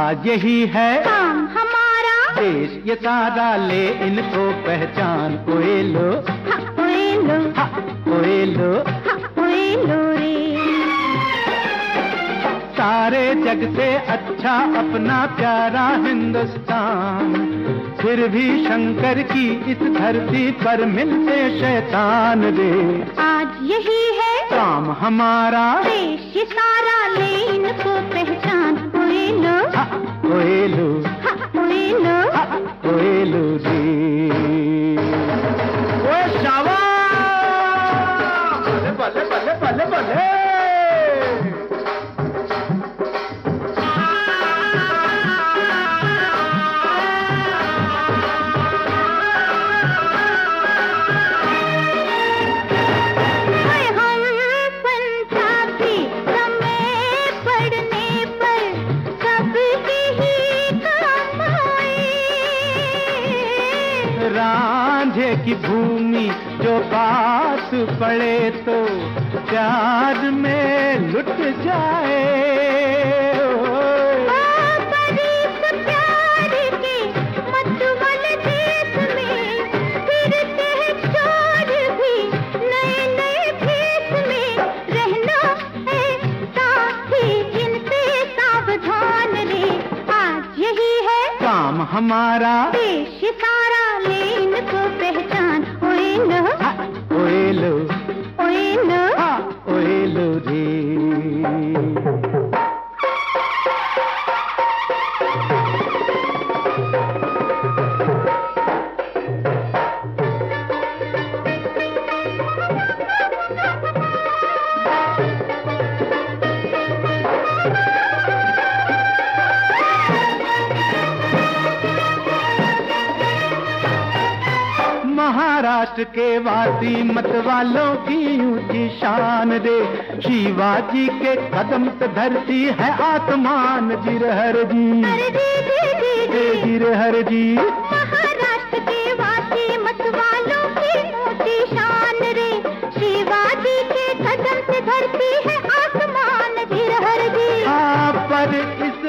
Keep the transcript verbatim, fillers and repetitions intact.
आज यही है काम हमारा, देश ये सारा ले इनको पहचान। ओए लो हा ओए लो, हा ओए लो, हा ओए लो रे। सारे जग से अच्छा अपना प्यारा हिंदुस्तान, फिर भी शंकर की इस धरती पर मिलते शैतान रे। आज यही है काम हमारा, देश ये सारा ले इनको पहचान। ओए लो हा ओए लो, हा ओए लो, हा ओए लो रे। ओ शाबाश, बल्ले बल्ले बल्ले बल्ले। रांझे की भूमि जो पास पड़े तो प्यार में लुट जाए। प्यार के मतवाले देश में फिरते हैं चोर भी नए नए भेष में। रहना है साथी इनसे सावधान रे। आज यही है काम हमारा, देश सारा ले इनको पहचान। ओए लो हा ओए लो, ओए लो, हा ओए लो रे। महाराष्ट्र के वासी मत वालों की ऊंची शान रे। शिवाजी के कदम से धरती है आसमान। जिरहर जी हर जी जी जी जी। जिरहर जी। महाराष्ट्र के वासी मत वालों की ऊंची शान रे। शिवाजी के कदम से धरती है आसमान। जिरहर जी। हाँ पर इस